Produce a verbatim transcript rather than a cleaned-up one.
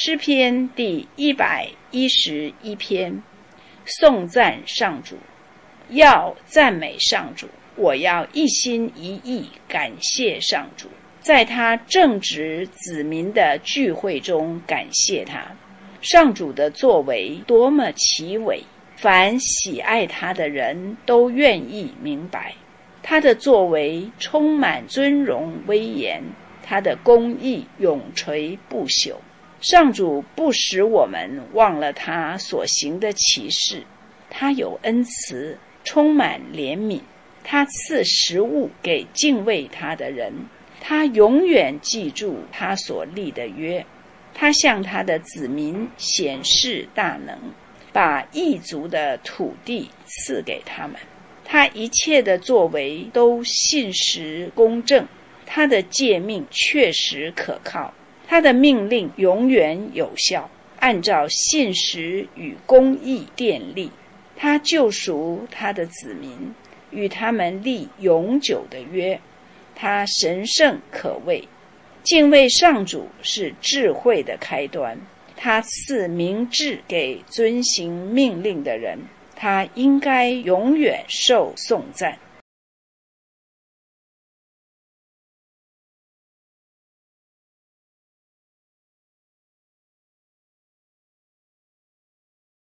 诗篇第一百一十一篇，颂赞上主。要赞美上主，我要一心一意感谢上主，在他正直子民的聚会中感谢他。上主的作为多么奇伟，凡喜爱他的人都愿意明白。他的作为充满尊荣威严，他的公义永垂不朽。上主不使我们忘了他所行的奇事，他有恩慈，充满怜悯，他赐食物给敬畏他的人，他永远记住他所立的约。他向他的子民显示大能，把异族的土地赐给他们。他一切的作为都信实公正，他的诫命确实可靠，他的命令永远有效，按照信实与公义奠立。他救赎他的子民，与他们立永久的约。他神圣可畏，敬畏上主是智慧的开端。他赐明智给遵行命令的人，他应该永远受颂赞。